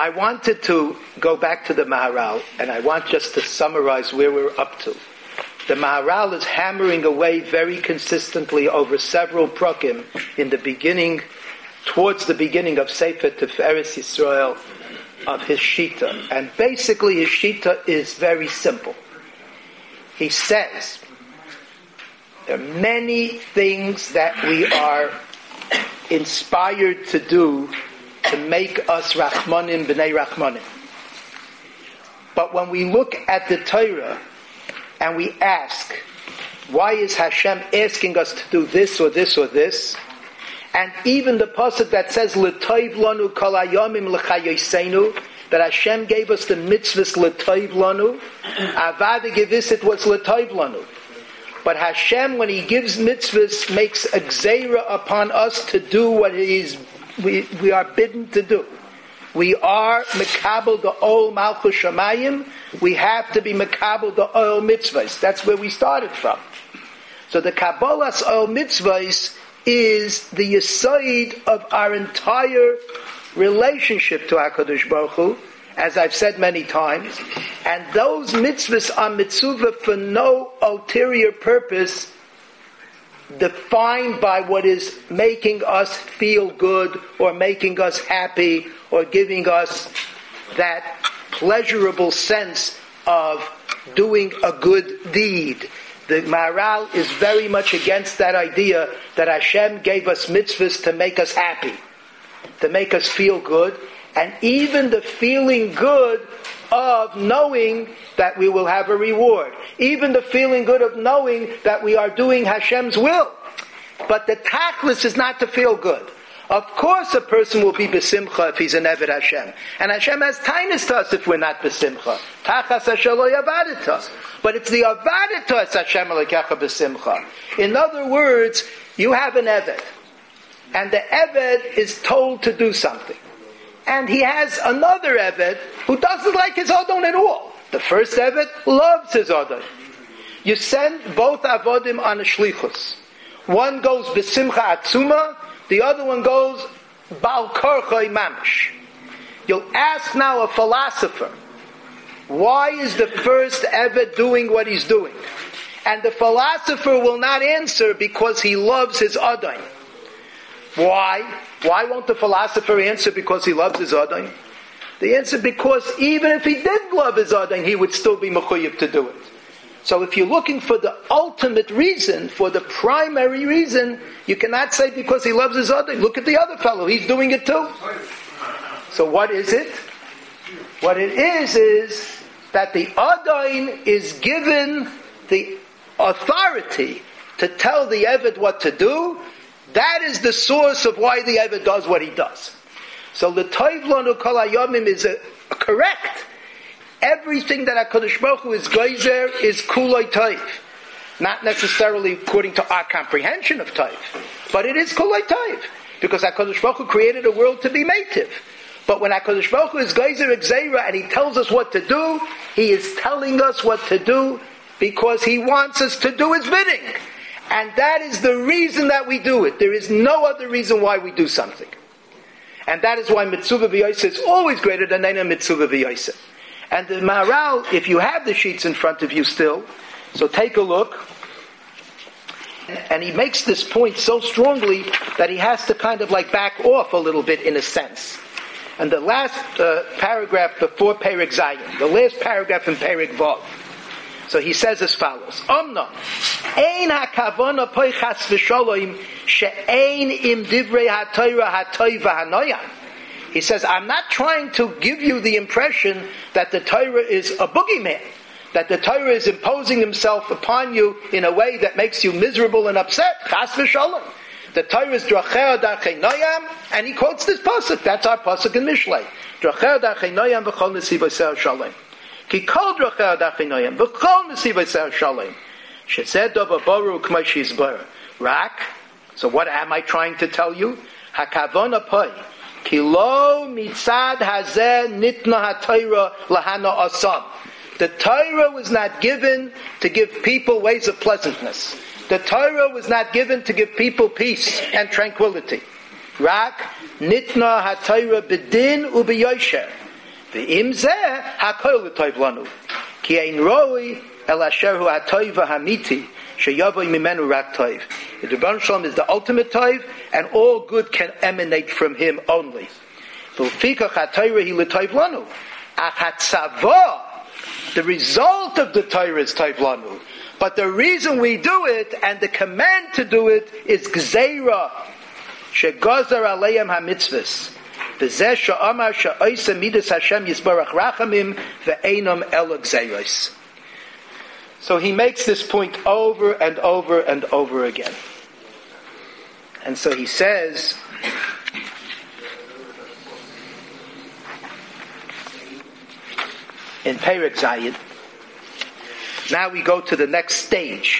I wanted to go back to the Maharal, and I want just to summarize where we're up to. The Maharal is hammering away very consistently over several prakim in the beginning, towards the beginning of Sefer Tiferes Yisrael, of his Shita. And basically his Shita is very simple. He says, there are many things that we are inspired to do to make us Rachmanim b'nei Rachmanim. But when we look at the Torah and we ask, why is Hashem asking us to do this or this or this? And even the pasuk that says, L'toiv lanu kol hayomim l'chayoseinu, that Hashem gave us the mitzvahs L'toiv lanu, Avada Gevisit was L'toiv lanu. But Hashem, when He gives mitzvahs, makes a gzeira upon us to do what we are bidden to do. We are mekabel the ol malchus shamayim. We have to be mekabel the ol mitzvahs. That's where we started from. So the kabbalas ol mitzvahs is the yesod of our entire relationship to HaKadosh Baruch Hu, as I've said many times. And those mitzvahs are mitzvah for no ulterior purpose, defined by what is making us feel good or making us happy or giving us that pleasurable sense of doing a good deed. The Maharal is very much against that idea that Hashem gave us mitzvahs to make us happy, to make us feel good, and even the feeling good of knowing that we will have a reward. Even the feeling good of knowing that we are doing Hashem's will. But the tachlis is not to feel good. Of course a person will be besimcha if he's an Eved Hashem. And Hashem has tainus to us if we're not besimcha. Tachas Hashem lo yavaditas. But it's the avaditas Hashem alekecha besimcha. In other words, you have an Eved. And the Eved is told to do something. And he has another Eved who doesn't like his Adon at all. The first Eved loves his Adon. You send both Avodim on a shlichus. One goes besimcha atzuma, the other one goes bal korchoi mamish. You'll ask now a philosopher, why is the first Eved doing what he's doing? And the philosopher will not answer because he loves his Adon. Why? Why won't the philosopher answer because he loves his Adon? The answer because even if he did love his Adon, he would still be mechuyev to do it. So if you're looking for the ultimate reason, for the primary reason, you cannot say because he loves his Adon. Look at the other fellow, he's doing it too. So what is it? What it is that the Adon is given the authority to tell the Eved what to do. That is the source of why the Eved does what he does. So the Toiv Lanu Kol Hayomim is correct. Everything that HaKadosh Baruch Hu is geyser is kuloi toiv. Not necessarily according to our comprehension of toiv, but it is kuloi toiv. Because HaKadosh Baruch Hu created a world to be meitiv. But when HaKadosh Baruch Hu is geyser exeira and he tells us what to do, he is telling us what to do because he wants us to do his bidding. And that is the reason that we do it. There is no other reason why we do something. And that is why mitzvah v'yoseh is always greater than any mitzvah v'yoseh. And the Maharal, if you have the sheets in front of you still, so take a look. And he makes this point so strongly that he has to kind of like back off a little bit in a sense. And the last paragraph before Perek Zayin, the last paragraph in Perek Vav. So he says as follows: Omna, ein hakavana poi chas v'sholom she'ein im divrei ha'torah ha'toiv v'hanoyan. He says, I'm not trying to give you the impression that the Torah is a boogeyman, that the Torah is imposing himself upon you in a way that makes you miserable and upset. Chas v'sholom. The Torah is drachei darchei noyam, and he quotes this pasuk. That's our pasuk in Mishlei. Drachei darchei noyam v'chol nesivosei shalom. Ki kol drachei darchei noyam v'chol nesivosei shalom. Shezeh davar baruch k'mo she'yisborah. Rak. So what am I trying to tell you? Hakavona poi. Ki lo mitzad hazeh nitna haTorah lahana asam. The Torah was not given to give people ways of pleasantness. The Torah was not given to give people peace and tranquility. Rak nitna haTorah b'din u'b'yosher. Ve'im zeh hakol l'toiv lanu. Ki ein roi el asher hu hatoiv hamiti sheyavoy mimenu rak toiv. The Rebbeinu Shalom is the ultimate toiv, and all good can emanate from him only. V'lfikach hatoyra hi l'toiv lanu. Ach hatzavah, the result of the Torah is toiv lanu. But the reason we do it, and the command to do it, is gzeira. Shegazar aleim hamitzvahs. V'zeh she'amar she'oisa midas Hashem yisbarach rachamim ve'enam elo gzeiros. So he makes this point over and over and over again. And so he says, in Perek Zayid, now we go to the next stage.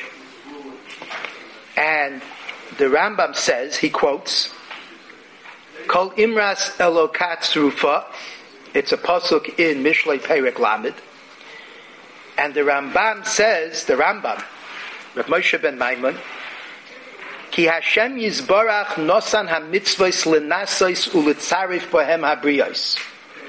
And the Rambam says, he quotes, Kol Imras Elokat Tzrufa. It's a pasuk in Mishlei Perek Lamed. And the Rambam says, Rav Moshe ben Maimon, Ki Hashem Yizbarach Nosan HaMitzvos L'Nasos U'Litzarif Bohem HaBriyos.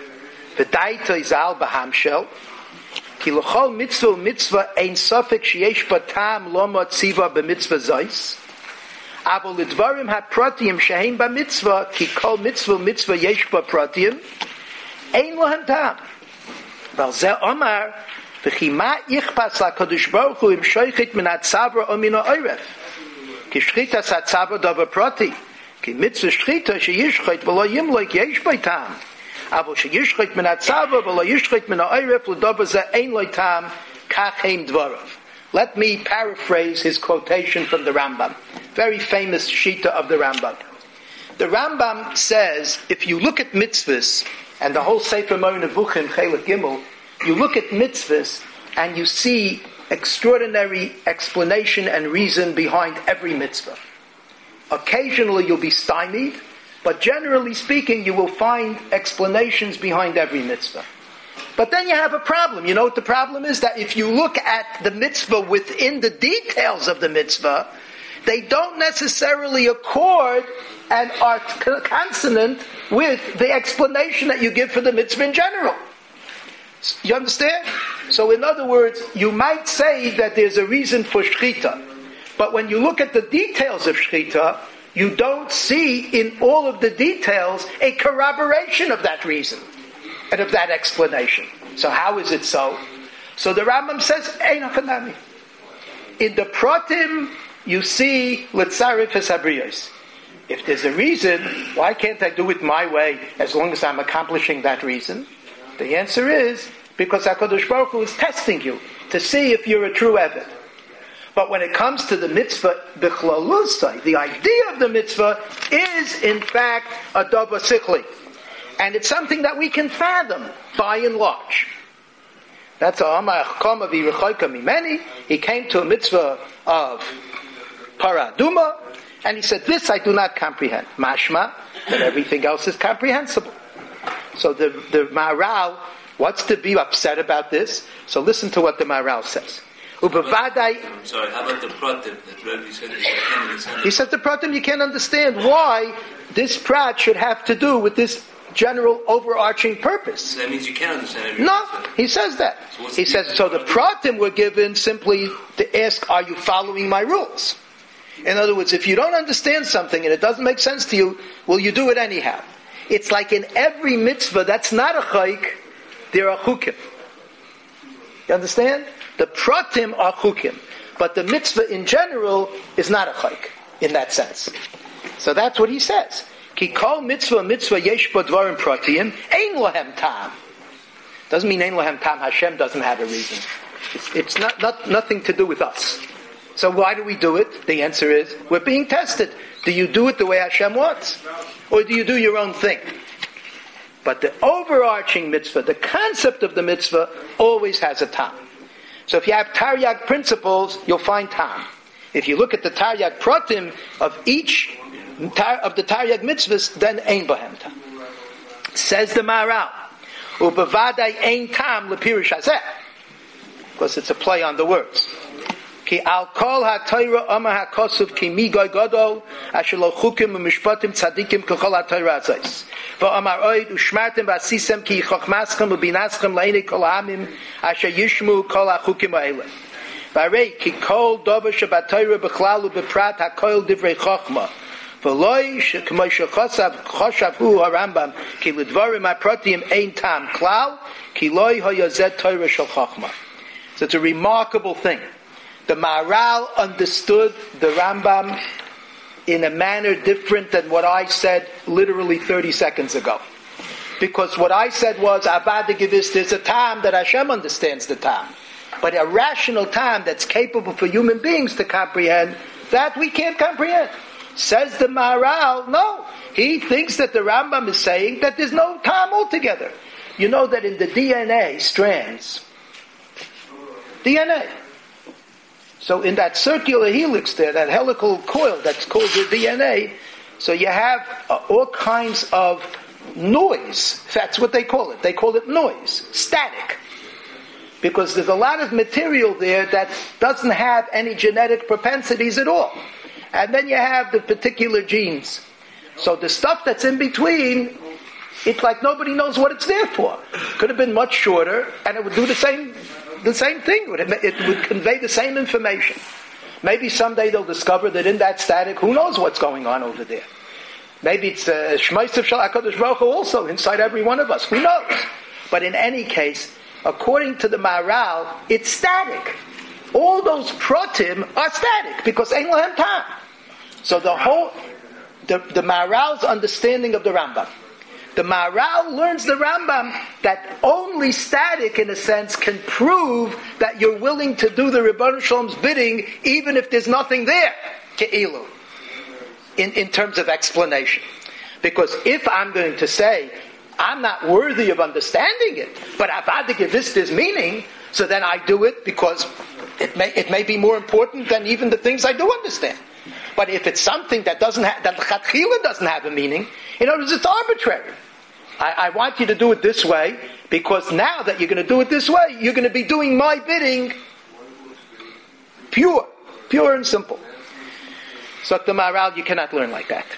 V'daito Izal B'Hamshel. Ki L'chol Mitzvah Ein Sofek Sheyesh Batam Lomo Tziva B'Mitzvah Zois. Avo L'Dvarim HaProtiyim Shehein B'Mitzvah Ki Kol Mitzvah Yesh B'Protiyim Ein Lohem Tam. Val Zeh Omar V'chi Ma Yichpas LaKadosh Baruch Hu Im Shoichit Min HaTzavra O Min HaOref Ki Shchitas HaTzavra Davar Proti Ki Mitzvah Shchita Sheyishchit V'lo Yimloik Yesh B'Tam Avo Sheyishchit Min HaTzavra V'lo Yishchit Min HaOref L'Davar Zeh Ein Lo Tam Kach Heim Dvarav. Let me paraphrase his quotation from the Rambam. Very famous shita of the Rambam. The Rambam says, if you look at mitzvahs, and the whole Sefer Moreh Nevuchim, Chelik Gimel, you look at mitzvahs, and you see extraordinary explanation and reason behind every mitzvah. Occasionally you'll be stymied, but generally speaking, you will find explanations behind every mitzvah. But then you have a problem. You know what the problem is? That if you look at the mitzvah within the details of the mitzvah, they don't necessarily accord and are consonant with the explanation that you give for the mitzvah in general. You understand? So in other words, you might say that there's a reason for shchita, but when you look at the details of shchita, you don't see in all of the details a corroboration of that reason and of that explanation. So how is it so? So the Rambam says, Ein Hanami. In the Pratim, you see Litzarif es Habriyos. If there's a reason, why can't I do it my way as long as I'm accomplishing that reason? The answer is because HaKadosh Baruch Hu is testing you to see if you're a true Eved. But when it comes to the mitzvah, the idea of the mitzvah is in fact a davar sichli. And it's something that we can fathom, by and large. That's he came to a mitzvah of Paraduma, and he said, this I do not comprehend. Mashma, that everything else is comprehensible. So the Maharal, what's to be upset about this? So listen to what the Maharal says. I'm sorry, how about the Pratim? He said the Pratim you can't understand why this Prat should have to do with this general overarching purpose. So that means you can't understand everything. No, he says that. So he says, so the Pratim were given simply to ask, are you following my rules? In other words, if you don't understand something and it doesn't make sense to you, will you do it anyhow? It's like in every mitzvah that's not a chayk, there are chukim. You understand? The Pratim are chukim, but the mitzvah in general is not a chayk in that sense. So that's what he says. Ki kol mitzvah yesh bo dvarim pratiyim ein lohem tam. Doesn't mean ein lohem tam. Hashem doesn't have a reason. It's not nothing to do with us. So why do we do it? The answer is we're being tested. Do you do it the way Hashem wants, or do you do your own thing? But the overarching mitzvah, the concept of the mitzvah, always has a tam. So if you have Taryag principles, you'll find tam. If you look at the Taryag pratim of each of the Taryag mitzvahs, then ein bohem tam. Says the Maharal, ubevadai ein tam lepirish hazeh, because it's a play on the words. Ki al kol ha-Torah amar ha-kosuv ki mi goy godol asher lo chukim u'mishpatim tzadikim kechol ha-Torah azais. V'amar oid u'shmartem v'asisem ki chochmaschem u'binaschem le'inei kol ha'amim asher yishmu kol ha-chukim ha'eleh. V'arei ki kol dover shebat-Torah b'chlal u'beprat ha-kol divrei chochma. V'loi k'mo shechoshav hu ha-Rambam ki l'dvarim ha-protim ein tam klal ki loi ha-yazet Torah shel chochma. So it's a remarkable thing. The Maharal understood the Rambam in a manner different than what I said literally 30 seconds ago. Because what I said was, Avadagivis, there's a time that Hashem understands the time. But a rational time that's capable for human beings to comprehend, that we can't comprehend. Says the Maharal, no. He thinks that the Rambam is saying that there's no time altogether. You know that in the DNA strands, DNA. So in that circular helix there, that helical coil that's called the DNA, so you have all kinds of noise. That's what they call it. They call it noise, static. Because there's a lot of material there that doesn't have any genetic propensities at all. And then you have the particular genes. So the stuff that's in between, it's like nobody knows what it's there for. Could have been much shorter, and it would do the same thing. It would convey the same information. Maybe someday they'll discover that in that static, who knows what's going on over there. Maybe it's Shmeisav Shel HaKadosh Baruch Hu also inside every one of us. Who knows? But in any case, according to the Maharal, it's static. All those protim are static because Ein Lahem Tam. So the Maharal's understanding of the Rambam. The Maharal learns the Rambam that only static, in a sense, can prove that you're willing to do the Rebbeinu Shalom's bidding even if there's nothing there, ke'ilu, in terms of explanation. Because if I'm going to say, I'm not worthy of understanding it, but I've had to give this meaning, so then I do it because it may be more important than even the things I do understand. But if it's something that doesn't have a meaning, in other words, it's arbitrary. I want you to do it this way, because now that you're going to do it this way, you're going to be doing my bidding pure and simple. So the Maharal, you cannot learn like that.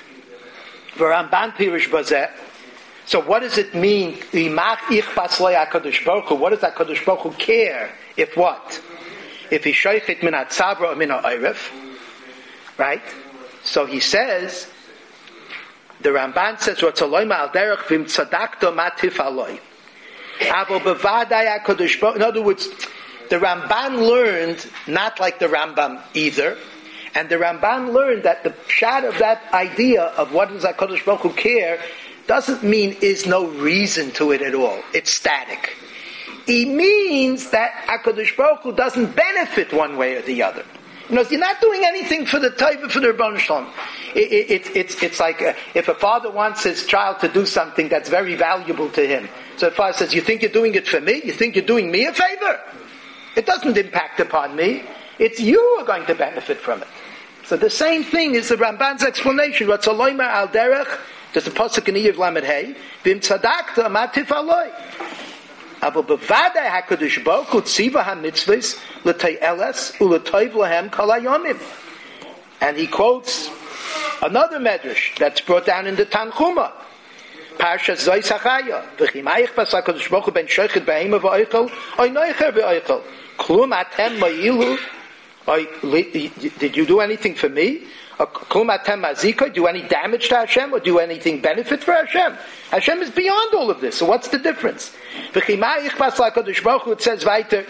So what does it mean? What does that Kadosh Baruch Hu care? If what? If he shoichet min hatzavra or min ha'oref, right? So he says, the Ramban says, "Rotzaloyma al derech vim tzadakto matif aloi." In other words, the Ramban learned not like the Rambam either, and the Ramban learned that the pshat of that idea of what does HaKadosh Baruch Hu care doesn't mean is no reason to it at all. It's static. It means that HaKadosh Baruch Hu doesn't benefit one way or the other. You know, you're not doing anything for the taiva, for the Rebbeinu Shalom. It's like if a father wants his child to do something that's very valuable to him. So the father says, you think you're doing it for me? You think you're doing me a favor? It doesn't impact upon me. It's you who are going to benefit from it. So the same thing is the Ramban's explanation. Ratzaloyma al derech, there's a pasuk in Eyev Lamed Hey, vim tzadakta matif aloi. Aber bevadai HaKadosh Baruch Hu tziva ha-mitzvahs l'tei'eles u'l'toiv lahem kol hayomim. And he quotes another medrash that's brought down in the Tanchuma. Parshas Zos HaChaya. V'chim ha'yichbas HaKadosh Baruch Hu ben shoichet b'heima v'oichel oy noicher v'oichel. Klum atem ma'ilu. Did you do anything for me? Do any damage to Hashem or do anything benefit for Hashem? Hashem is beyond all of this. So what's the difference? It says weiter,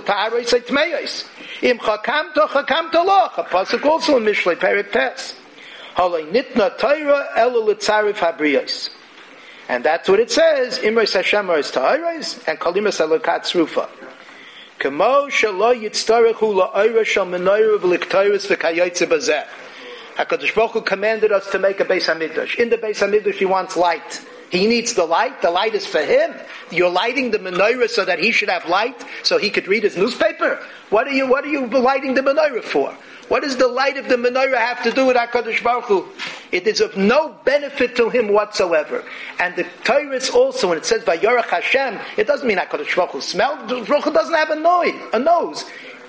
Im chakamto chakamto loch. A pasuk also in Mishlei Perek Tes. Halei nitna Torah elu l'tzarif habriyos. And that's what it says. Imros Hashem oris ta'oros and kolimas elokat tzrufa. Kamo shelo yitztarechu la'oira shel menorah v'liktoros v'kayotze bazeh. HaKadosh Baruch Hu commanded us to make a Beis HaMikdash. In the Beis HaMikdash he wants light. He needs the light. The light is for him. You're lighting the menorah so that he should have light, so he could read his newspaper. What are you lighting the menorah for? What does the light of the menorah have to do with HaKadosh Baruch Hu? It is of no benefit to him whatsoever. And the Torah is also, when it says Vayorach Hashem, it doesn't mean HaKadosh Baruch Hu smelled. Baruch Hu doesn't have a nose.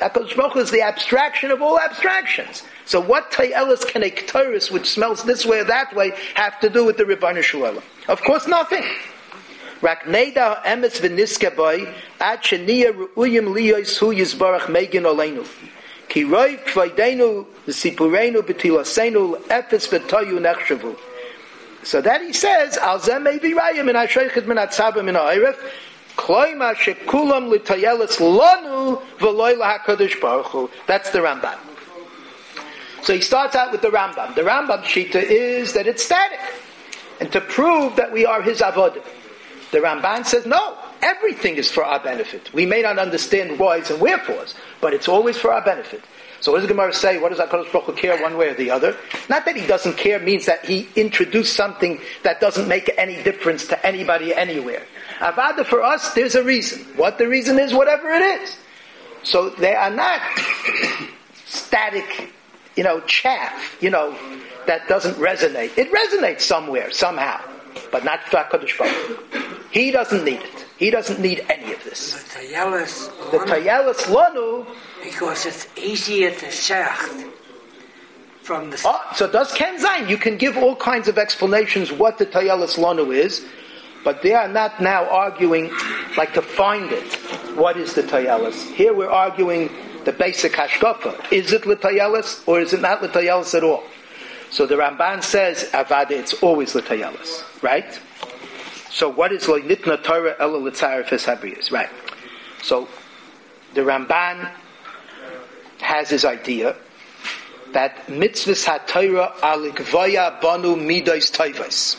HaKadosh Baruch Hu is the abstraction of all abstractions. So what Tayelis can a Ketores, which smells this way or that way, have to do with the Ribono Shel Olam? Of course, nothing. Rak neida emes v'niske boy ad sheniya ru'uyim liyos hu yizbarach megin oleinu. Ki roiv kvaydenu v'sipurenu b'tilasenu efes v'toyu nechshavu. So that he says, al zeh mevi rayim min ha-shoichet min ha-tzava min ha-oiref kloima shekulam l'tayelis lanu v'loy l'HaKadosh Baruch Hu. That's the Rambam. So he starts out with the Rambam. The Rambam Shita is that it's static. And to prove that we are his avodah. The Ramban says, no, everything is for our benefit. We may not understand whys and wherefores, but it's always for our benefit. So what does the Gemara say? What does HaKadosh Baruch Hu care one way or the other? Not that he doesn't care means that he introduced something that doesn't make any difference to anybody anywhere. Avada, for us, there's a reason. What the reason is, whatever it is. So they are not static, chaff, that doesn't resonate. It resonates somewhere, somehow, but not for HaKadosh Baruch Hu. He doesn't need it. He doesn't need any of this. The Tayelis Lanu, because it's easier to shacht from the... so does Ken Zayin. You can give all kinds of explanations what the Tayelis Lanu is, but they are not now arguing like to find it. What is the Tayelis? Here we're arguing the basic hashkafa. Is it l'Tayelis or is it not l'Tayelis at all? So the Ramban says, Avada, it's always l'Tayelis, right? So what is lo nitna Torah ela l'tzaref habriyos? Right. So the Ramban has his idea that mitzvahs ha-Torah alikvaya banu midos tovos.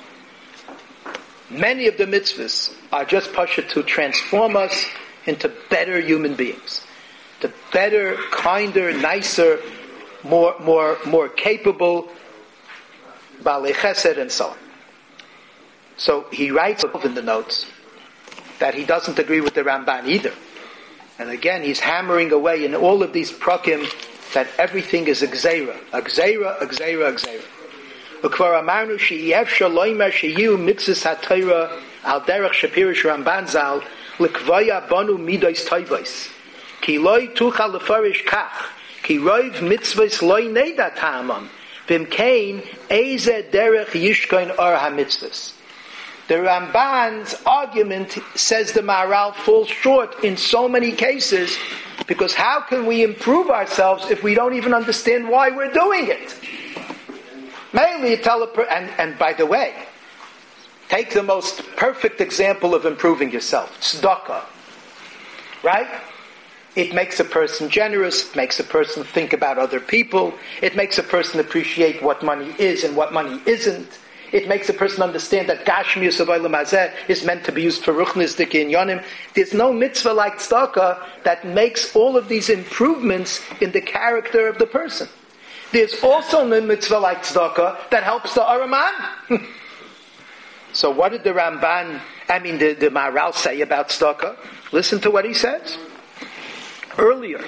Many of the mitzvahs are just pasha to transform us into better human beings, to better, kinder, nicer, more capable, balei chesed, and so on. So he writes in the notes that he doesn't agree with the Ramban either. And again, he's hammering away in all of these prakim that everything is a gzeira. A gzeira, a gzeira, a gzeira. Ukvar amarnu she'efshar loimer she'yu mitzvahs ha-Torah al derech shepirish Ramban zal l'kvaya banu midos tovos. Ki loy tuchal lefarish kach. Ki roiv mitzvahs loy neda ta'amam. V'imkein eze derech yishkoin or ha-mitzvahs. The Ramban's argument, says the Maharal, falls short in so many cases, because how can we improve ourselves if we don't even understand why we're doing it? Mainly, and by the way, take the most perfect example of improving yourself, tzedakah, right? It makes a person generous, it makes a person think about other people, it makes a person appreciate what money is and what money isn't. It makes a person understand that Gashmius of Olam Hazeh is meant to be used for Ruchnis Dike and Yonim. There's no mitzvah like tzedakah that makes all of these improvements in the character of the person. There's also no mitzvah like tzedakah that helps the Araman. So what did the Maharal say about tzedakah? Listen to what he says. Earlier,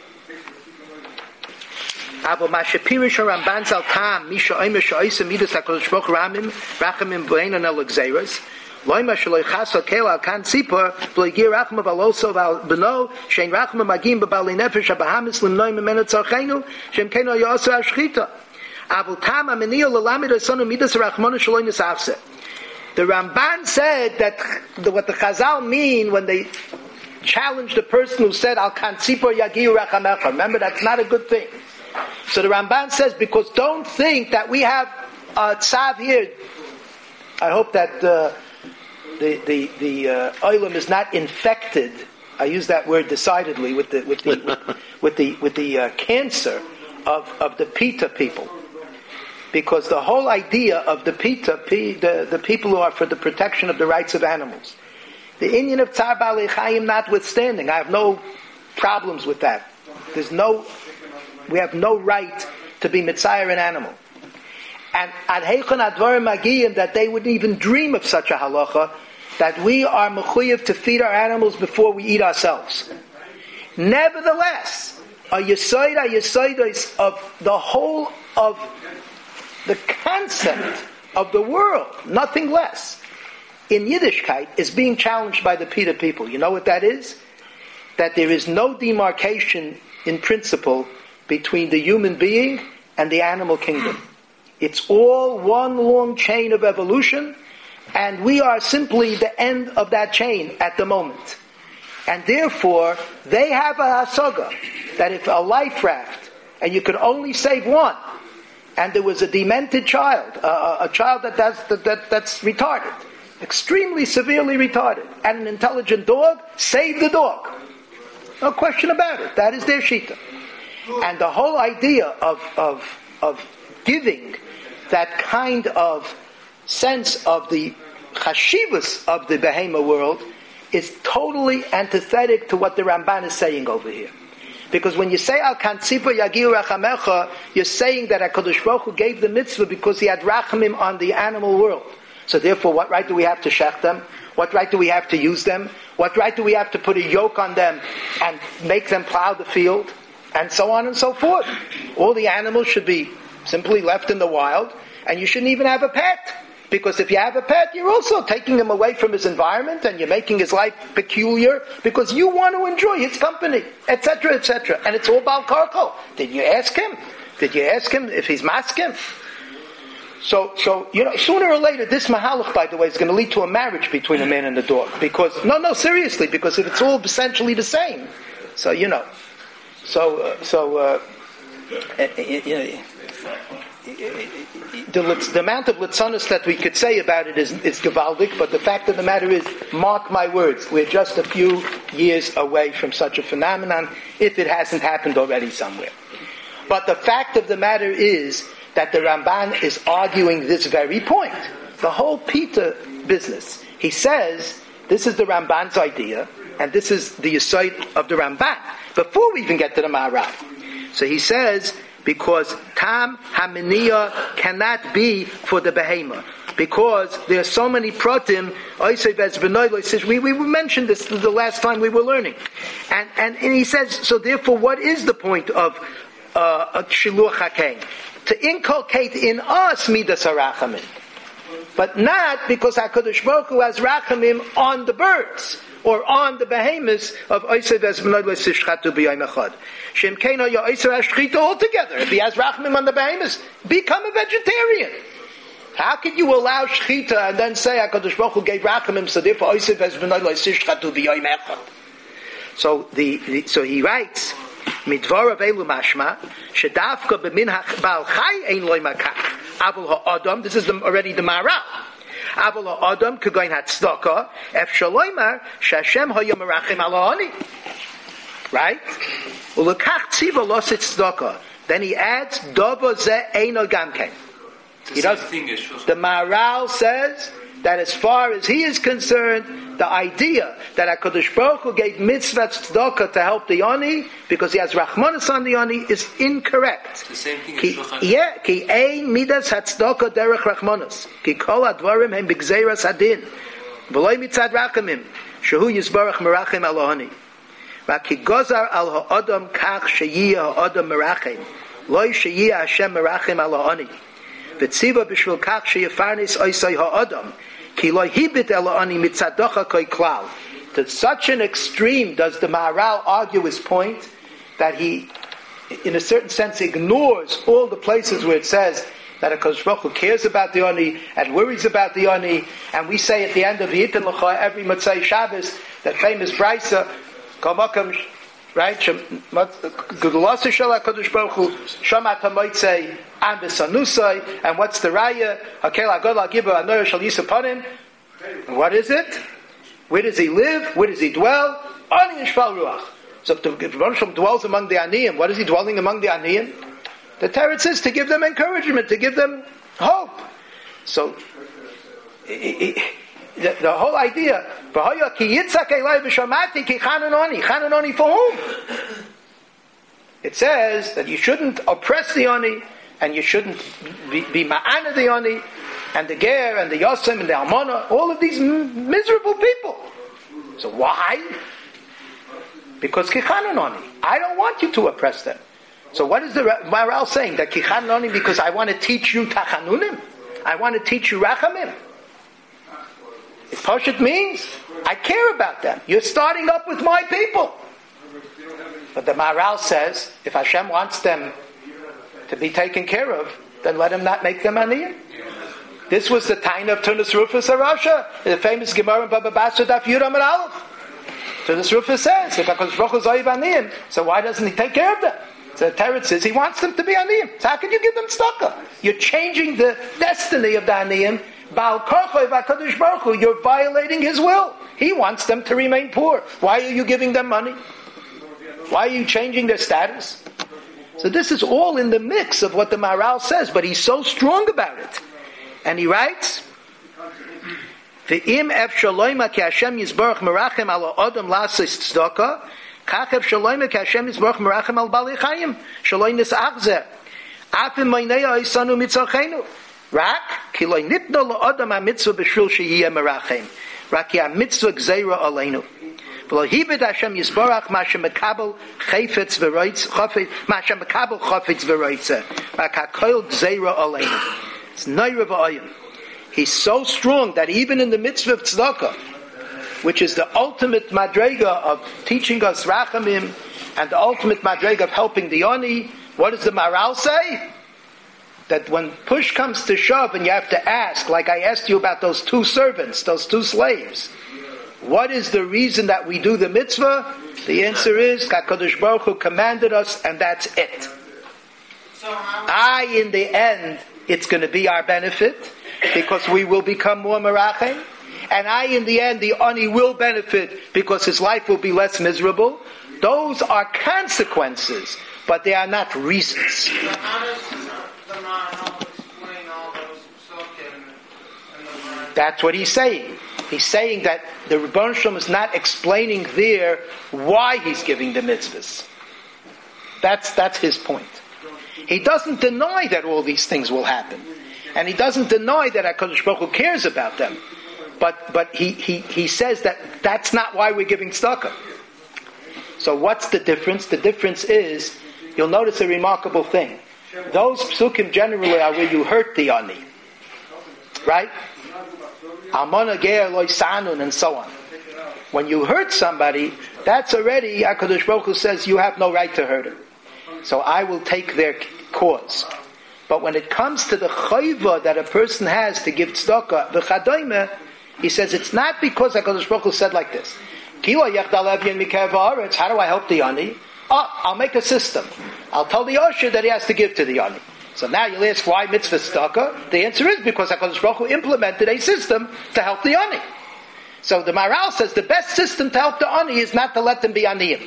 Abo mashapirish Ramban zal tam misha oimer sha'isa midas HaKadosh Baruch Hu ramim rachamim v'einon el gzeiros loyma shaloi chasa kel al kan tzipor v'loi gir rachma v'aloso v'al b'no shein rachma magim b'bali nefesh ha'bahamis l'mnoi memenu tzarchenu shem keno yosu ha'shchita Abo tam ha'meniyah l'lamid ha'sonu midas ha'rachmonu shaloi nisafse. The Ramban said that what the Chazal mean when they challenged the person who said al kan tzipor yagiu rachamecha. Remember, that's not a good thing. So the Ramban says, because don't think that we have a tzav here. I hope that the oilam is not infected. I use that word decidedly with the cancer of the Pita people, because the whole idea of the Pita, the people who are for the protection of the rights of animals, the Indian of Tzar Balei Chayim notwithstanding, I have no problems with that. We have no right to be mitzayer an animal. And ad heichon advarim magiyim, that they wouldn't even dream of such a halacha, that we are mechuyev to feed our animals before we eat ourselves. Nevertheless, a yesoidos of the whole of the concept of the world, nothing less, in Yiddishkeit, is being challenged by the Pita people. You know what that is? that there is no demarcation in principle between the human being and the animal kingdom. It's all one long chain of evolution, and we are simply the end of that chain at the moment. And therefore, they have a hasaga that if a life raft, and you could only save one, and there was a demented child, a child that's retarded, extremely severely retarded, and an intelligent dog, save the dog. No question about it. That is their shita. And the whole idea of giving that kind of sense of the chashivas of the Behema world is totally antithetic to what the Ramban is saying over here. Because when you say Al Kanzipa Yagiu Rachamecha, you're saying that HaKadosh Baruch Hu gave the mitzvah because he had rachamim on the animal world. So therefore, what right do we have to shech them? What right do we have to use them? What right do we have to put a yoke on them and make them plow the field? And so on and so forth. All the animals should be simply left in the wild, and you shouldn't even have a pet. Because if you have a pet, you're also taking him away from his environment, and you're making his life peculiar, because you want to enjoy his company, etc., etc. And it's all Bal Karko. Did you ask him? Did you ask him if he's masking? So sooner or later, this mahalach, by the way, is going to lead to a marriage between a man and a dog. Because, seriously, because if it's all essentially the same. So, the amount of litzanos that we could say about it is gewaldig, but the fact of the matter is, mark my words, we're just a few years away from such a phenomenon, if it hasn't happened already somewhere. But the fact of the matter is that the Ramban is arguing this very point. The whole Pita business. He says, this is the Ramban's idea, and this is the yesod of the Ramban, before we even get to the Maharal. So he says, because Tam Haminiya cannot be for the Behema. Because there are so many pratim, we mentioned this the last time we were learning. And he says, so therefore what is the point of Shiluach HaKein? To inculcate in us Midas HaRachamim. But not because HaKadosh Baruch Hu has Rachamim on the birds, or on the behemoths of Oisei Vezbenoi L'Sishchatu B'Yom Echad. Shem Keino Ya Oisei HaShchita altogether. If he has Rachamim on the behemoths, become a vegetarian. How can you allow Shchita and then say HaKadosh Baruch Hu gave Rachamim, so therefore Oisei Vezbenoi L'Sishchatu B'Yom Echad? So he writes, Midvarav Elu Mashma, Shedavka B'Min Ba'al Chai Ein Loi Makach. Aval Ha'adam, this is already the Maharal. Aval Ha'adam K'goyin HaTzdaka, Ef Shaloimar, Shashem Ha'yom Merachim Ala Ani. Right? Ulekach Tziva Los Tzedaka. Then he adds, Dovo Zeh Eino Gamken. The Maharal says that as far as he is concerned, the idea that HaKadosh Baruch Hu gave mitzvah tzedakah to help the Ani, because he has Rachmanis on the Ani, is incorrect. It's the same thing Ki ein midas hatzedakah derech Rachmanis. Ki kol advarim hem b'gzeiras hadin. V'loi mitzad rachamim. Shehu yisbarach merachim al Ani. V'ki gozar al ha'adam kach sheyiyah ha'adam merachim. Loi sheyiyah Hashem merachim al Ani. V'tziva b'shvil kach sheyefarnis oisai ha'adam. To such an extreme does the Maharal argue his point that he, in a certain sense, ignores all the places where it says that HaKadosh Baruch Hu cares about the Ani and worries about the Ani, and we say at the end of Yitin L'cha every Motzei Shabbos, that famous brisa, Kamakam, right? Gudulasa Shel HaKadosh Baruch Hu, Shamat HaMotzei, and the Sanusai, and what's the Raya? Hakel HaGodol HaGibur HaNoyer Shal Yisaponim. What is it? Where does he live? Where does he dwell? Ani and Shval Ruach. So if the Rebbe dwells among the Aniyim, what is he dwelling among the Aniyim? The Torah says to give them encouragement, to give them hope. So the whole idea, Chananoni for whom? It says that you shouldn't oppress the Ani, and you shouldn't be ma'ana the Ani, and the Ger, and the Yosem, and the Almana, all of these miserable people. So why? Because Kichananoni. I don't want you to oppress them. So what is the Maharal saying? That Kichananoni because I want to teach you Tachanunim? I want to teach you Rachamim? It Pashut means I care about them. You're starting up with my people. But the Maharal says, if Hashem wants them to be taken care of, then let him not make them aniyim. This was the time of Turnus Rufus Arasha, the famous Gemara in Baba Basra Daf Yudam and Aleph. Turnus Rufus says, if HaKadosh Baruch Hu is oiv aniyim, so why doesn't he take care of them? So the Teretz says he wants them to be aniyim. So how can you give them tzedakah? You're changing the destiny of the aniyim. Baal Korchoi HaKadosh Baruch Hu, you're violating his will. He wants them to remain poor. Why are you giving them money? Why are you changing their status? So this is all in the mix of what the Maharal says, but he's so strong about it. And he writes, "Ve'im ef shaloima ki Hashem yizbarach merachem al adam lasis tzedakah, kach ef shaloima ki Hashem yizbarach merachem al balei chayim, shaloi nisachzer, afim meinei ha'isanu mitzachenu, rak ki lo nitno la'adam ha'mitzvah b'shvil sheyiyeh merachem, rak ki ha'mitzvah gzeira aleinu. V'lo hibed Hashem yizbarach ma shemekabel chafetz v'roitz, ma shemekabel chafetz v'roitze, rak ha'koil gzeira aleinu." It's Naira v'ayim. He's so strong that even in the mitzvah of tzedakah, which is the ultimate madrega of teaching us rachamim, and the ultimate madrega of helping the ani, what does the Maharal say? That when push comes to shove and you have to ask, like I asked you about those two servants, those two slaves, what is the reason that we do the mitzvah? The answer is, HaKadosh Baruch Hu commanded us, and that's it. In the end, it's going to be our benefit, because we will become more merachem. And in the end, the ani will benefit, because his life will be less miserable. Those are consequences, but they are not reasons. So how does the Maharal explain all those psukim in the Quran? That's what he's saying. He's saying that the Rebbeinu Shalom is not explaining there why he's giving the mitzvahs. That's his point. He doesn't deny that all these things will happen. And he doesn't deny that HaKadosh Baruch Hu cares about them. But he says that that's not why we're giving tzedakah. So what's the difference? The difference is, you'll notice a remarkable thing. Those psukim generally are where you hurt the ani. Right? Almana ger loy sanun and so on. When you hurt somebody, that's already, HaKadosh Baruch Hu says, you have no right to hurt him. So I will take their cause. But when it comes to the chayva that a person has to give tzedakah, the chadayme, he says it's not because HaKadosh Baruch Hu said like this. How do I help the ani? I'll make a system. I'll tell the Osher that he has to give to the ani. So now you'll ask why mitzvah tzedakah? The answer is because HaKadosh Baruch Hu implemented a system to help the ani. So the Maharal says the best system to help the ani is not to let them be aniyim.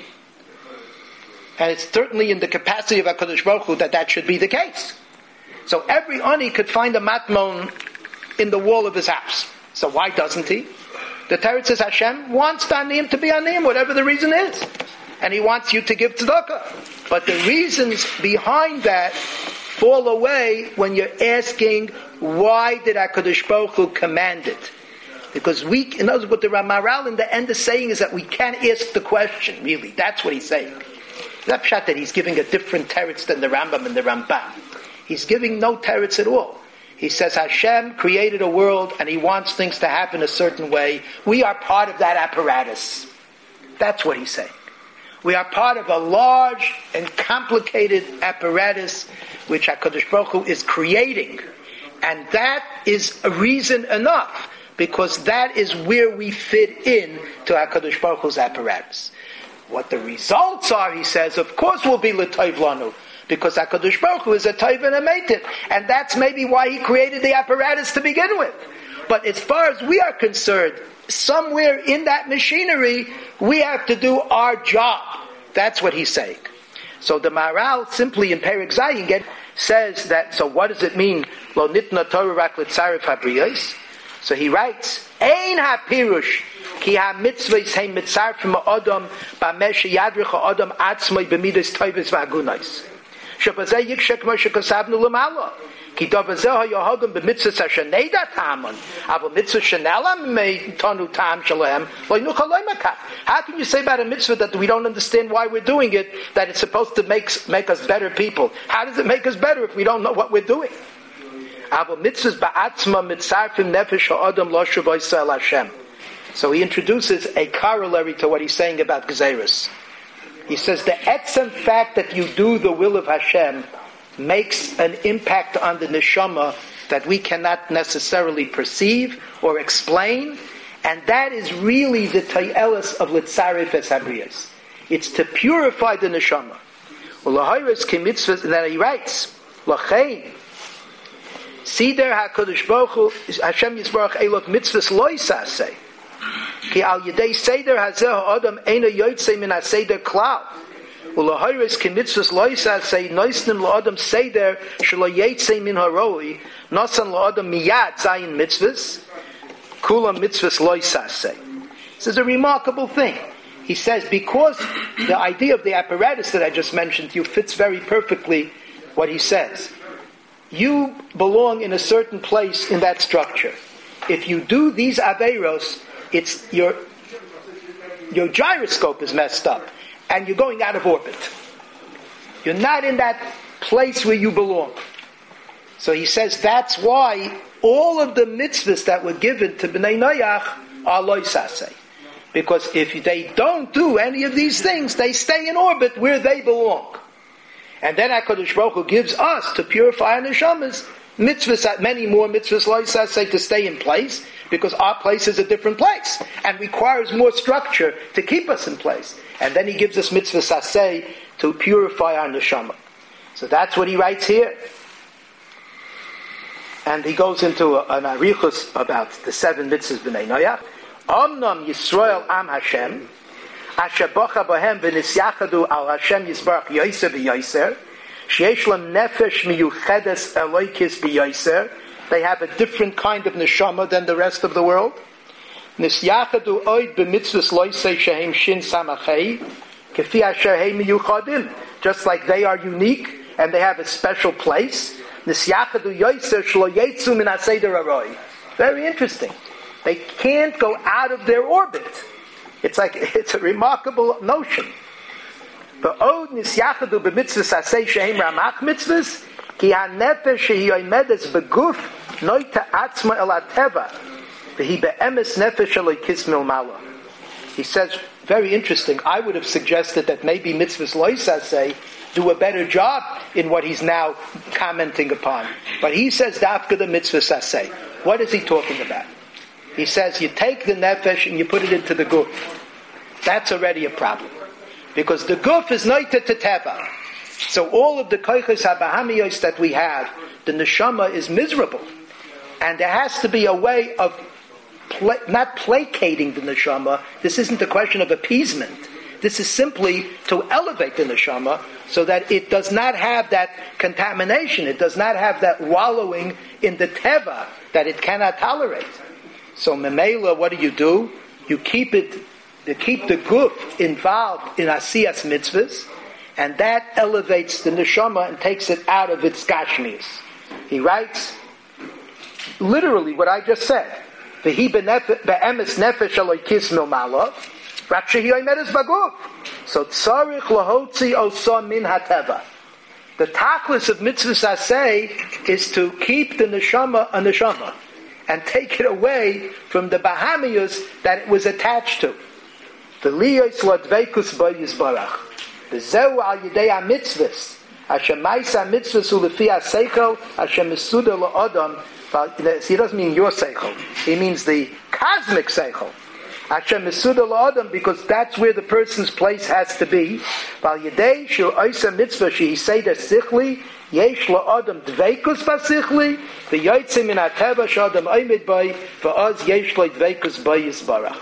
And it's certainly in the capacity of HaKadosh Baruch Hu that should be the case. So every ani could find a matmon in the wall of his house. So why doesn't he? The Torah says Hashem wants the aniyim to be aniyim, whatever the reason is. And he wants you to give tzedakah. But the reasons behind that fall away when you're asking, why did HaKadosh Baruch Hu command it? Because in other words, what the Maharal in the end is saying is that we can't ask the question, really. That's what he's saying. It's not pshat that he's giving a different teretz than the Rambam and the Ramban. He's giving no teretz at all. He says Hashem created a world and he wants things to happen a certain way. We are part of that apparatus. That's what he's saying. We are part of a large and complicated apparatus which HaKadosh Baruch Hu is creating. And that is a reason enough, because that is where we fit in to HaKadosh Baruch Hu's apparatus. What the results are, he says, of course will be l'tov lanu, because HaKadosh Baruch Hu is a tov and a meitiv, and that's maybe why he created the apparatus to begin with. But as far as we are concerned, somewhere in that machinery, we have to do our job. That's what he's saying. So the Maharal simply in Perek Zayin says that, so what does it mean? Lo nitna Torah rak l'tzaref habriyos? So he writes, Ein ha-pirush ki ha-mitzvahs heim mitzarfim ha'odam b'ameh sheyadrich ha'odam atzmai b'midas toivos v'agunais. Shebazeh yikshek mo shekosavnu l'mala. Ki davazeh ha'yohodam b'mitzvahs ha-sheneda ta'amon. Avo mitzvah shenelam mei tonu ta'am shalehem lo yinucha lo yimakah. How can you say about a mitzvah that we don't understand why we're doing it, that it's supposed to make us better people? How does it make us better if we don't know what we're doing? So he introduces a corollary to what he's saying about Gezeirus. He says the etzem fact that you do the will of Hashem makes an impact on the neshama that we cannot necessarily perceive or explain, and that is really the tayelis of litzarif es habriyos. It's to purify the neshama. And then he writes, Lachein, Sider HaKadosh Baruch Hu, Hashem Yisbarach Elot mitzvahs lo yisaseh. Ki al yedei seder hazeh ha'adam eina yotzei min ha-seder klal. U'lahoyres ki mitzvahs lo yisaseh noisnim la'adam seder shelo yotzei min ha-roi nosan la'adam miyad zayin mitzvahs kulam mitzvahs lo yisaseh. This is a remarkable thing. He says, because the idea of the apparatus that I just mentioned to you fits very perfectly what he says. You belong in a certain place in that structure. If you do these aveiros, it's your gyroscope is messed up, and you're going out of orbit. You're not in that place where you belong. So he says that's why all of the mitzvahs that were given to Bnei Noach are lo yisaseh. Because if they don't do any of these things, they stay in orbit where they belong. And then HaKadosh Baruch Hu gives us to purify our neshamas mitzvahs, many more mitzvahs lo yisaseh to stay in place, because our place is a different place and requires more structure to keep us in place. And then he gives us mitzvahs aseh to purify our neshama. So that's what he writes here. And he goes into an arichus about the 7 mitzvahs b'nei Noach. Omnam Yisrael Am Hashem, Asher Bocha Bohem V'Nisyachadu Al Hashem Yisbarach Yoser B'Yoser, Sheyesh Lam Nefesh Miyuchedes Eloikis B'Yoser. They have a different kind of neshama than the rest of the world. Nisyachadu Oid B'Mitzvahs Loisei Shehem Shin Samachei, Kefi Asher Hei Miyuchadim. Just like they are unique and they have a special place. Nisyachadu Yoser Shlo Yetzu Min HaSeder Aroi. Very interesting. They can't go out of their orbit. It's a remarkable notion. But od nisyachadu b'mitzvahs aseh shehem ramach mitzvahs ki hanefesh shehi oimedes beguf noita atzma el hateva v'hi be'emes nefesh eloikis milmala. He says, very interesting. I would have suggested that maybe mitzvahs lo yisaseh do a better job in what he's now commenting upon. But he says dafka the mitzvahs aseh. What is he talking about? He says you take the nefesh and you put it into the guf. That's already a problem. Because the guf is noita to teva. So all of the koiches habahamiyos that we have, the neshama is miserable. And there has to be a way of not placating the neshama. This isn't a question of appeasement. This is simply to elevate the neshama so that it does not have that contamination. It does not have that wallowing in the teva that it cannot tolerate. So memela, what do? You keep the guf involved in asiyas mitzvahs, and that elevates the neshama and takes it out of its gashmius. He writes literally what I just said. V'hi be'emes nefesh eloikis milmala, rak shehi oimedes baguf. So tzarich lahotzi osa min hateva. The tachlis of mitzvahs aseh is to keep the neshama a neshama and take it away from the bahamius that it was attached to. The liyos ladveikus b'yizbarach. The zeu al yidei ha-mitzvahs. Hashem ma'isa mitzvahs ulefi ha-seichel. Hashem mesuda la'odam. He doesn't mean your seichel. He means the cosmic seichel. Hashem mesuda la'odam, because that's where the person's place has to be. Val yidei shu oisa mitzvah shehi seder sichli. Yesh la'odam dveikus b'sichli. V'yotzim min ha-teva sh'odam oimid b'y. V'oz yesh lo dveikus b'yizbarach.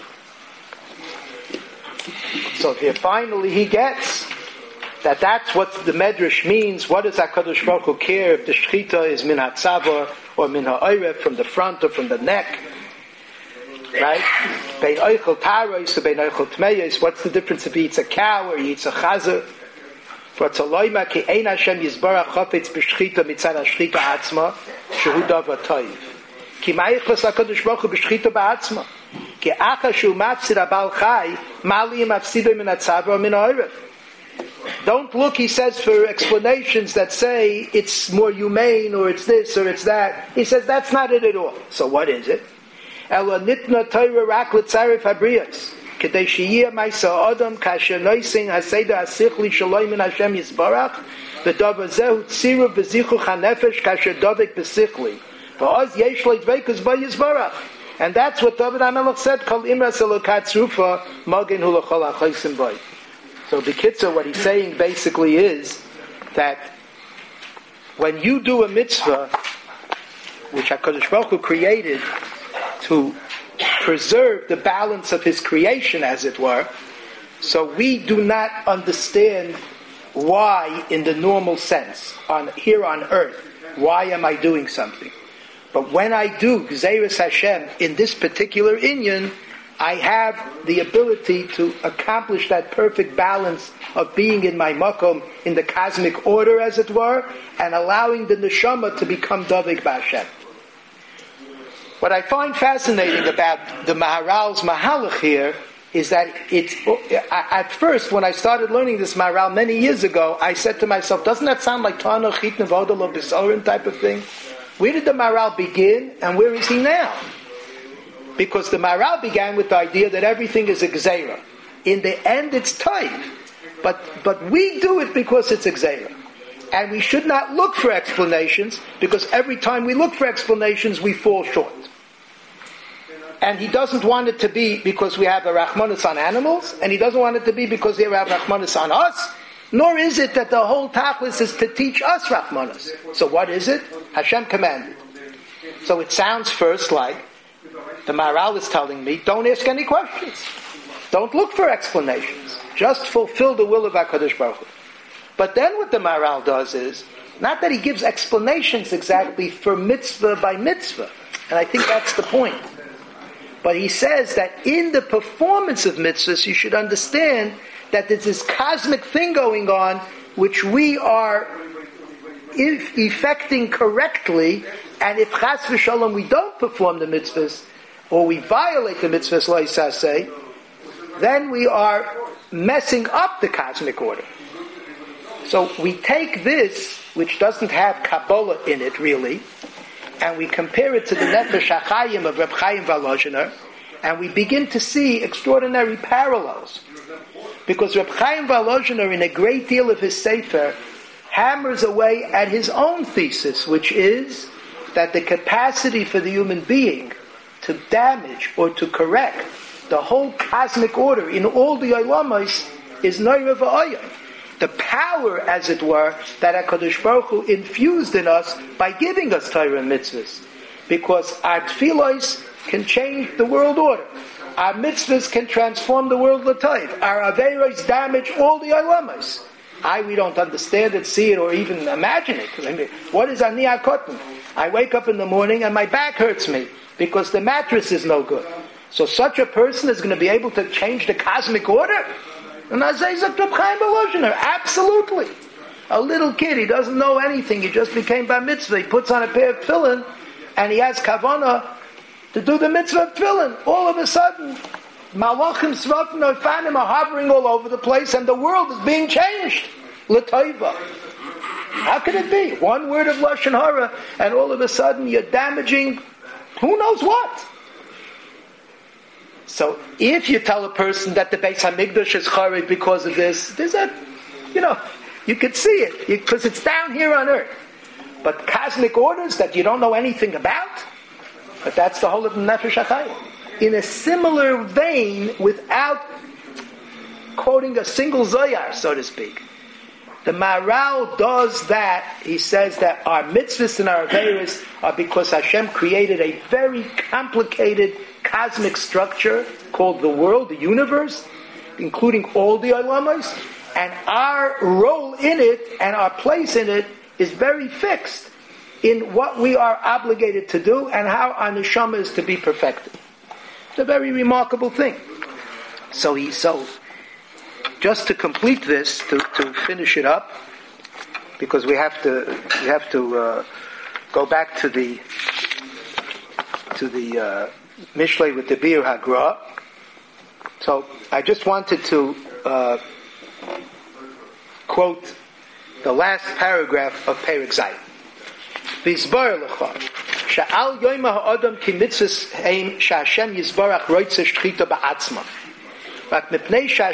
So here finally he gets that that's what the Medrash means. What does HaKadosh Baruch Hu care if the shechita is min ha-tzava or min ha-oiref, from the front or from the neck? Right? Bein oichel tarois or bein oichel tmeyos. What's the difference if he eats a cow or he eats a chazer? What's a loima ki ein Hashem yizbarach chafetz b'shechita mitzad ha-shechita atzma shehu davar toiv. Ki ma'yichlas HaKadosh Baruch Hu b'shechita ba'atzma. Ki acha shu mafsid ha-bal chai mali mafsido min ha-tzava or min ha-oiref. Don't look, he says, for explanations that say it's more humane or it's this or it's that. He says that's not it at all. So what is it? Ela nitna Torah rak l'tzarif habriyos. כדי שיהיה מעשה אדם כאשר נויסין הסדר השכלי שלו מן השם יסברך, ודבר זהו צירוף בזיכוך הנפש כאשר דבק בשכלי, ואז יש לו דבקות בו יסברך. And that's what David HaMelech said, Kol imras elokat tzrufa, magen hu l'chol ha'chosim boy. So b'kitzur, what he's saying basically is that when you do a mitzvah, which HaKadosh Baruch Hu created to preserve the balance of his creation, as it were, so we do not understand why in the normal sense, here on earth, why am I doing something? But when I do Gzeiras Hashem in this particular inyan, I have the ability to accomplish that perfect balance of being in my makom, in the cosmic order, as it were, and allowing the neshama to become Davik B'Hashem. What I find fascinating about the Maharal's Mahalach here is that at first, when I started learning this Maharal many years ago, I said to myself, doesn't that sound like Tana Chit Nevoda Lo B'Sorin type of thing? Where did the Maharal begin, and where is he now? Because the Maharal began with the idea that everything is a Gzeira. In the end, it's Taiv. But we do it because it's a Gzeira. And we should not look for explanations, because every time we look for explanations, we fall short. And he doesn't want it to be because we have a Rachmanis on animals, and he doesn't want it to be because we have Rachmanis on us, nor is it that the whole tachlis is to teach us Rachmanis. So what is it? Hashem commanded. So it sounds first like the Maharal is telling me, don't ask any questions. Don't look for explanations. Just fulfill the will of HaKadosh Baruch Hu. But then what the Maharal does is, not that he gives explanations exactly for mitzvah by mitzvah, and I think that's the point. But he says that in the performance of mitzvahs, you should understand that there's this cosmic thing going on which we are effecting correctly, and if chas v'shalom we don't perform the mitzvahs, or we violate the mitzvahs lo'isaseh, then we are messing up the cosmic order. So we take this, which doesn't have Kabbalah in it really, and we compare it to the Nefesh HaChaim of Reb Chaim Volozhiner, and we begin to see extraordinary parallels. Because Reb Chaim Volozhiner, in a great deal of his Sefer, hammers away at his own thesis, which is that the capacity for the human being to damage or to correct the whole cosmic order in all the Olamos is Noira V'Oyam. The power, as it were, that HaKadosh Baruch Hu infused in us by giving us Torah and mitzvahs. Because our tefillos can change the world order. Our mitzvahs can transform the world l'tayv. Our aveiros damage all the olamas. We don't understand it, see it, or even imagine it. I mean, what is ani hakotan? I wake up in the morning and my back hurts me because the mattress is no good. So such a person is going to be able to change the cosmic order? And absolutely. A little kid, he doesn't know anything, he just became bar mitzvah, he puts on a pair of tefillin, and he has kavanah to do the mitzvah of tefillin. All of a sudden, malachim srafim ofanim are hovering all over the place, and the world is being changed. L'toiva. How can it be? One word of lashon hara, and all of a sudden you're damaging who knows what? So if you tell a person that the Beis Hamikdash is charev because of this, there's a, you could see it, because it's down here on earth. But cosmic orders that you don't know anything about, but that's the whole of the Nefesh HaChaim. In a similar vein, without quoting a single Zohar, so to speak, the Maharal does that. He says that our mitzvahs and our aveiros are because Hashem created a very complicated cosmic structure called the world, the universe, including all the olamas, and our role in it and our place in it is very fixed in what we are obligated to do and how our neshama is to be perfected. It's a very remarkable thing. So just to complete this, to finish it up, because we have to go back to the Mishlei with the Bir Hagra. So I just wanted to quote the last paragraph of Perek Zayin. V'yisbar lecha she'al yoyma ha'adam ki mitzvos heim she'Hashem yisbarach roitze shchita ba'atzma What does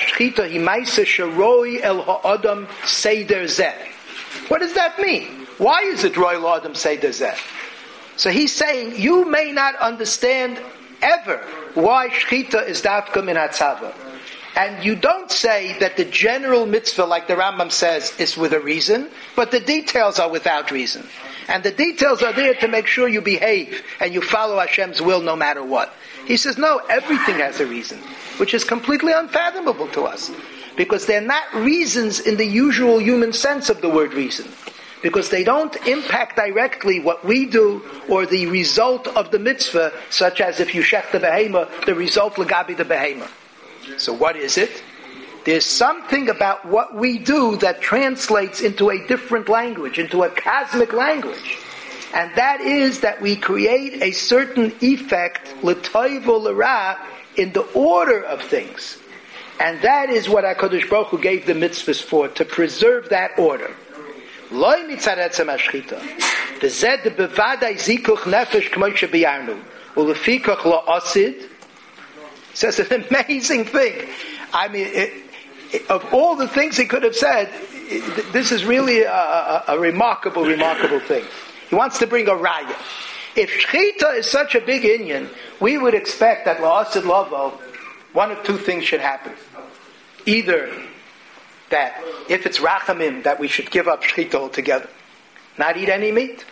that mean? Why is it Roy L'Adam Seder Zeh? So he's saying, you may not understand ever why Shechita is Dafka Min HaTzava. And you don't say that the general mitzvah, like the Rambam says, is with a reason, but the details are without reason. And the details are there to make sure you behave and you follow Hashem's will no matter what. He says, no, everything has a reason, which is completely unfathomable to us. Because they're not reasons in the usual human sense of the word reason. Because they don't impact directly what we do or the result of the mitzvah, such as if you shech the behema, the result legabi the behema. So what is it? There's something about what we do that translates into a different language, into a cosmic language. And that is that we create a certain effect, l'toiv or l'ra, in the order of things. And that is what HaKadosh Baruch Hu gave the mitzvahs for, to preserve that order. Loi mitzaretzem hashchita, v'zed bevadai zikuch nefesh k'moi shebiyarnu, u'lefikach la'asid. Says an amazing thing. I mean, of all the things he could have said, this is really a remarkable thing. He wants to bring a raya. If Shechita is such a big inyan, we would expect that la'asid lavo, one of two things should happen. Either that if it's rachamim, that we should give up Shechita altogether, not eat any meat,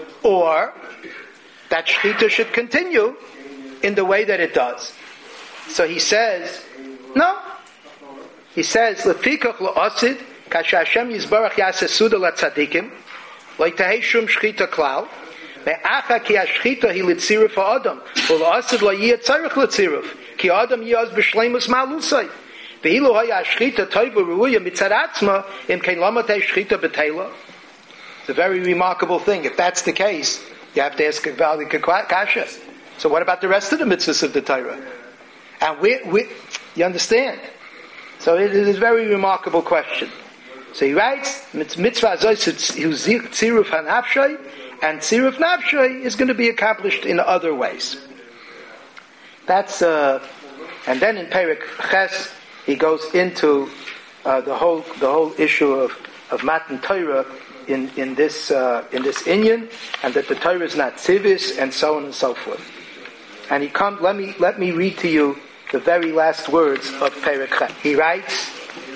or that Shechita should continue in the way that it does. So he says, no. He says, "Lefikach la'asid kasha Hashem yizbarach yaseh suda latzadikim lo'itahei shum shchita klal me'acha ki hashchita hi litziruf ha'adam u'la'asid la'yiyah tzarich litziruf ki ha'adam yiyaz b'shleimus ma'alusay ve'ilu ha'ya hashchita toiv u'ruya mitzaratzma im kein lamatei shchita b'teila." It's a very remarkable thing. If that's the case, you have to ask a valid kasha. So what about the rest of the mitzvahs of the Torah? And we you understand? So it is a very remarkable question. So he writes, mitzvah tziruf hanafshay, and tziruf nafshay is going to be accomplished in other ways. That's and then in Perek Ches he goes into the whole issue of Matan Torah in this inyan, and that the Torah is not tzivis, and so on and so forth. And he comes. Let me read to you the very last words of Perek Ches. He writes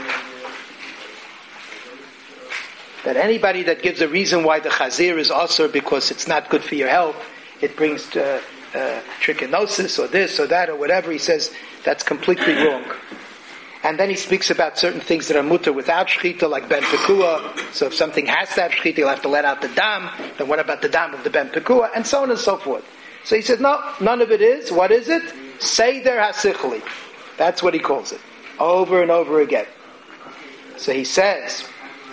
that anybody that gives a reason why the chazir is also because it's not good for your health, it brings trichinosis or this or that or whatever, he says that's completely wrong. And then he speaks about certain things that are mutter without shechita, like ben pekua. So if something has to have shechita, you'll have to let out the dam. Then what about the dam of the ben pekua? And so on and so forth. So he says, no, none of it is. What is it? Seder hasichli. That's what he calls it. Over and over again. So he says,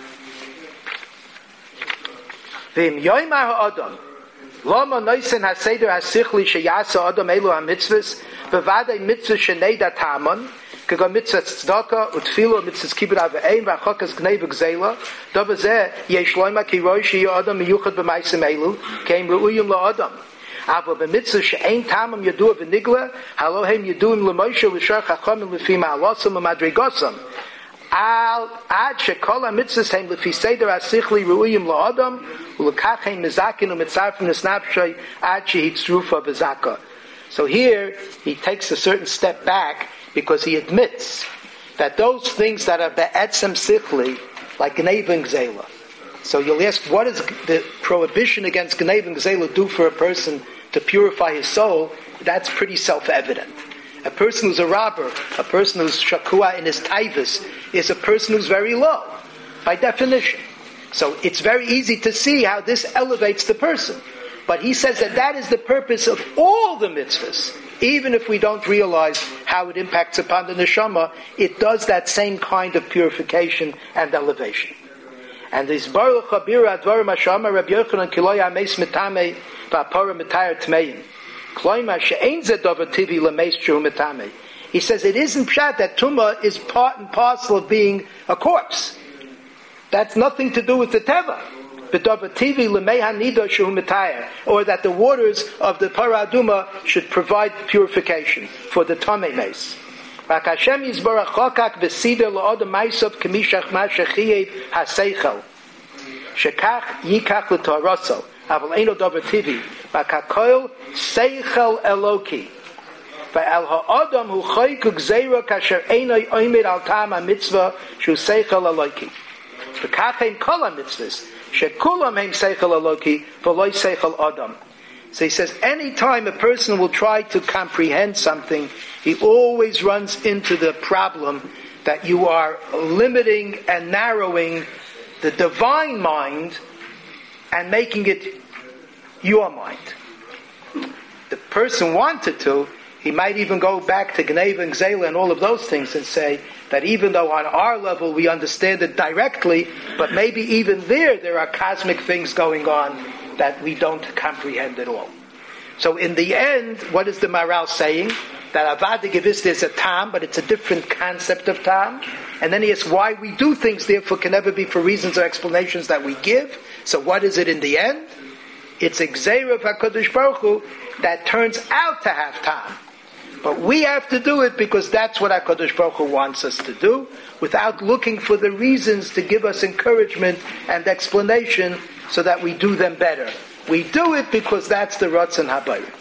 V'im yoymar ha'adam, lama noisen ha'seder hasichli sheyasa adam elu ha'mitzvahs, b'vadei mitzvah shenei datamon, k'ga mitzvah tzedakah, utfilo, mitzvah kibud av'ein, v'achokas gnei v'gzela, davar zeh yesh loymar ki roi sheyu adam miyuchad b'maisim elu, keim re'uyim la'adam. Aber b'mitzvah she'ein tamam yadua v'nigla, halohem yaduim l'moshe v'shar chachamim l'fi ma'alosam u'madrigosam. Ad shekol ha'mitzvahs heim l'fi seder ha'sichli re'uyim la'adam, u'lekach heim mizakin u'mitzarfim n'snapshay ad shehitzrufa v'zaka. So here, he takes a certain step back, because he admits that those things that are be'etzem sichli, like gneva and gzela. So you'll ask, what does the prohibition against gneva and gzela do for a person to purify his soul? That's pretty self-evident. A person who's a robber, a person who's shakua in his taivas, is a person who's very low, by definition. So it's very easy to see how this elevates the person. But he says that is the purpose of all the mitzvahs. Even if we don't realize how it impacts upon the neshama, it does that same kind of purification and elevation. And this Baruch Habira Advarim Hashama Rabbi Yochanan Kiloy Ameis Mitame Va'apora Mitayar Tmeim Kloima She'ein Zeh Dover Tivi L'Meis Shehu Mitame. He says it isn't pshat that tumah is part and parcel of being a corpse. That's nothing to do with the teva. Or that the waters of the paraduma should provide purification for the tamei meis. Hashem Yisborach chokak v'sider la'odam ma'isov k'mishach ma shechiyev ha'seichel shekach yikach l'toraso aval eino dover tivi v'kakoil seichel eloki v'al ha'odam hu choyku gzeira kasher einoi oimid al ta'am ha'mitzvah shu seichel eloki v'kach ein kol ha'mitzvahs shekulam heim seichel eloki v'loi seichel odam. So he says, any time a person will try to comprehend something, he always runs into the problem that you are limiting and narrowing the divine mind and making it your mind. The person wanted to, he might even go back to Gneva and Gzela and all of those things and say that even though on our level we understand it directly, but maybe even there are cosmic things going on that we don't comprehend at all. So in the end, what is the Maharal saying? That Avad Gevista is a tam, but it's a different concept of tam. And then he asks why we do things, therefore can never be for reasons or explanations that we give. So what is it in the end? It's a Gzeira of HaKadosh Baruch Hu that turns out to have tam. But we have to do it because that's what HaKadosh Baruch Hu wants us to do, without looking for the reasons to give us encouragement and explanation so that we do them better. We do it because that's the Ratzon HaBayim.